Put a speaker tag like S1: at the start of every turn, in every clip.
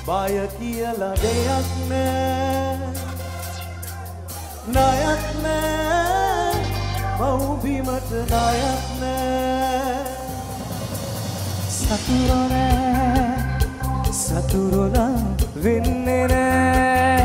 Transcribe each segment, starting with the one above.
S1: බය කියලා දෙයක් නෑ ණයක් නෑ මව්බිමට ණයක් නෑ සතුරොලා වෙන්නේ නෑ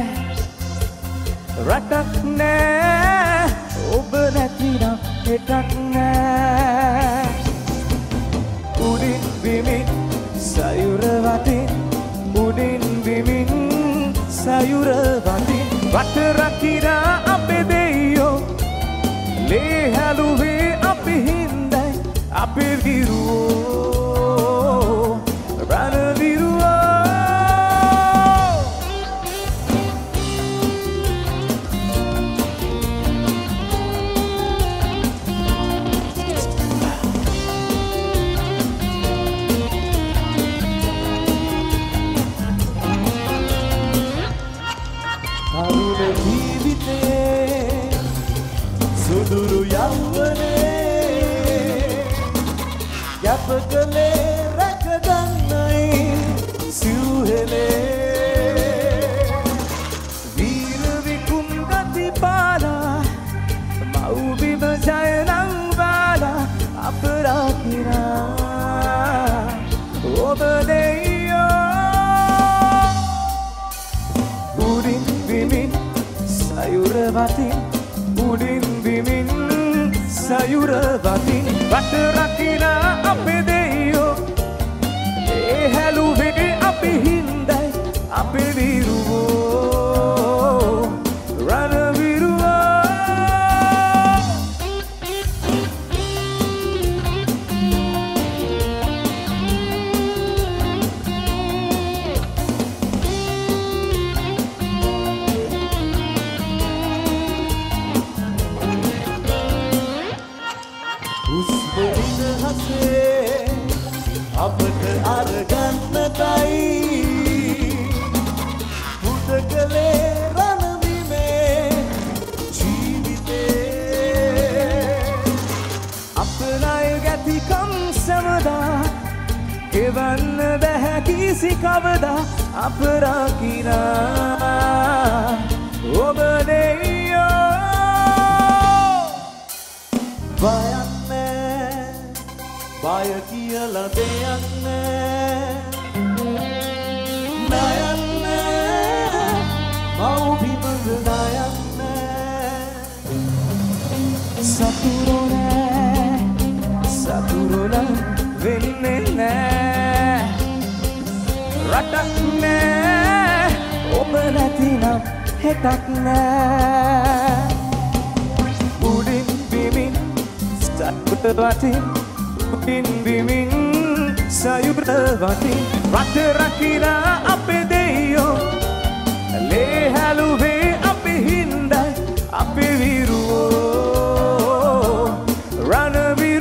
S1: රටක් නෑ ඔබ නැතිනම් හෙටක් නෑ උඩින් බිමින් සයුර වටින් උඩින් බිමින් සයුර වටින් වට රකිනා අපේ දෙයියෝ ලේ හැලුවේ අපි හින්දයි අපේ විරුවෝ රණ විරුවෝ සුදුරු යව්වනේ යපකලේ රැකගන්නයි සිව්හෙලේ වීර විකුම් ගති පාලා මව්බිම ජයනං වාලා අප රකිනා ඔබ දෙයියෝ උඩින් බිමින් සයුර වටින් උඩින් බිමින් සයුර වටින් වට රකිනා අපේ දෙයියෝ ඒ හැලුවේ අපි හින්දයි අපේ විරුවෝ රණ විරුවෝ අපට අරගන්නටයි පුදකලේ රණවිමේ ජීවිතේ අපනය ගැතිකම් සමදා ගෙවන්න බැහැ කිසි කවදා අප රකිනා ඔබ දෙයියෝ බයක් නෑ බය කියලා දෙයක් නෑ ණයක් නෑ මව්බිමට ණයක් නෑ සතුරොලා වෙන්නේ නෑ රටක් නෑ ඔබ නැතිනම් හෙටක් නෑ උඩින් බිමින් සතුට වටින් උඩින් බිමින් සයුර වටින් රට රකිනා අපේ දෙයියෝ ලේ හැලුවේ අපි හින්දයි අපේ විරුවෝ රණ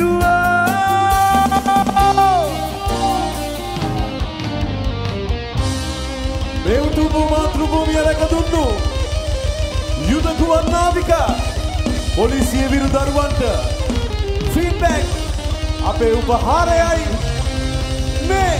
S1: විරුවෝ මේ උතුම් මාතෘභූමිය රැකදුන්නු යුද ගුවන් නාවිකා පොලිසිය විරු දරුවන්ට ෆීඩ්බැක් අපේ උපහාරයයි මේ